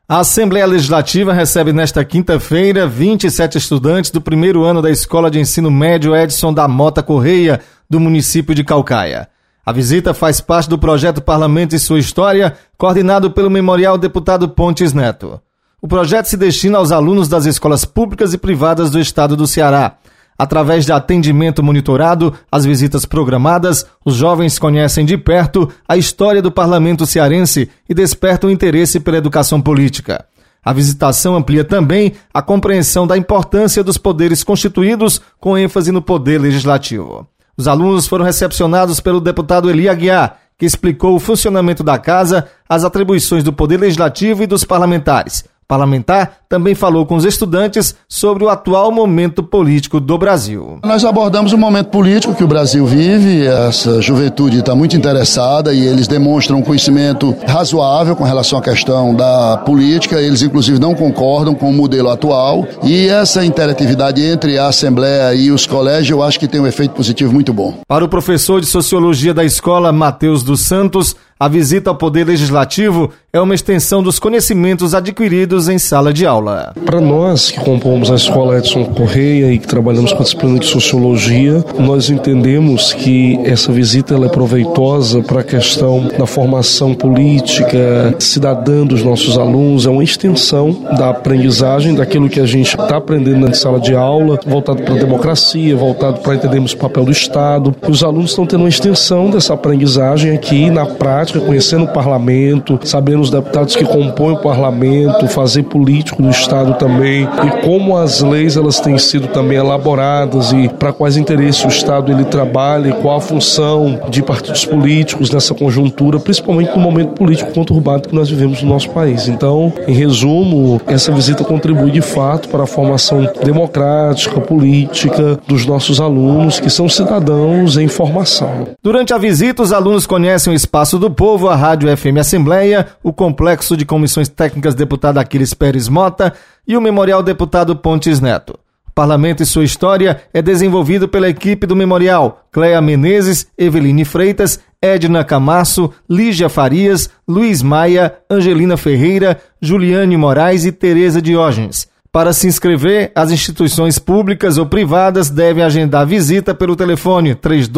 A Assembleia Legislativa recebe nesta quinta-feira 27 estudantes do primeiro ano da Escola de Ensino Médio Edson da Mota Correia, do município de Caucaia. A visita faz parte do projeto Parlamento e Sua História, coordenado pelo Memorial Deputado Pontes Neto. O projeto se destina aos alunos das escolas públicas e privadas do estado do Ceará. Através de atendimento monitorado, as visitas programadas, os jovens conhecem de perto a história do parlamento cearense e despertam interesse pela educação política. A visitação amplia também a compreensão da importância dos poderes constituídos, com ênfase no poder legislativo. Os alunos foram recepcionados pelo deputado Eli Aguiar, que explicou o funcionamento da casa, as atribuições do poder legislativo e dos parlamentares. O parlamentar também falou com os estudantes sobre o atual momento político do Brasil. Nós abordamos o momento político que o Brasil vive, essa juventude está muito interessada e eles demonstram um conhecimento razoável com relação à questão da política, eles inclusive não concordam com o modelo atual e essa interatividade entre a Assembleia e os colégios eu acho que tem um efeito positivo muito bom. Para o professor de Sociologia da escola, Matheus dos Santos, a visita ao Poder Legislativo é uma extensão dos conhecimentos adquiridos em sala de aula. Para nós que compomos a Escola Edson Correia e que trabalhamos com a disciplina de Sociologia, nós entendemos que essa visita ela é proveitosa para a questão da formação política, cidadã dos nossos alunos, é uma extensão da aprendizagem, daquilo que a gente está aprendendo na sala de aula, voltado para a democracia, voltado para entendermos o papel do Estado. Os alunos estão tendo uma extensão dessa aprendizagem aqui na prática, conhecendo o parlamento, sabendo os deputados que compõem o parlamento, fazer político do Estado também e como as leis elas têm sido também elaboradas e para quais interesses o Estado ele trabalha e qual a função de partidos políticos nessa conjuntura, principalmente no momento político conturbado que nós vivemos no nosso país. Então, em resumo, essa visita contribui de fato para a formação democrática, política dos nossos alunos, que são cidadãos em formação. Durante a visita, os alunos conhecem o Espaço do Povo, a Rádio FM Assembleia, o Complexo de Comissões Técnicas Deputado Aquiles Pérez Mota e o Memorial Deputado Pontes Neto. O Parlamento e Sua História é desenvolvido pela equipe do Memorial: Cléa Menezes, Eveline Freitas, Edna Camasso, Lígia Farias, Luiz Maia, Angelina Ferreira, Juliane Moraes e Tereza Diógenes. Para se inscrever, as instituições públicas ou privadas devem agendar a visita pelo telefone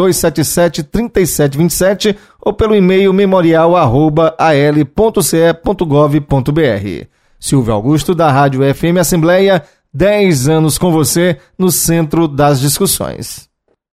3277-3727 ou pelo e-mail memorial@al.ce.gov.br. Silvio Augusto, da Rádio FM Assembleia, 10 anos com você no centro das discussões.